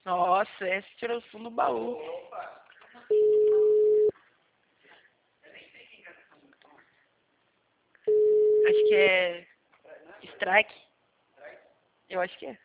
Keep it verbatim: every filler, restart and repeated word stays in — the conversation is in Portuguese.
Nossa, essa tirou o som do baú. Acho que é Strike. Eu acho que é.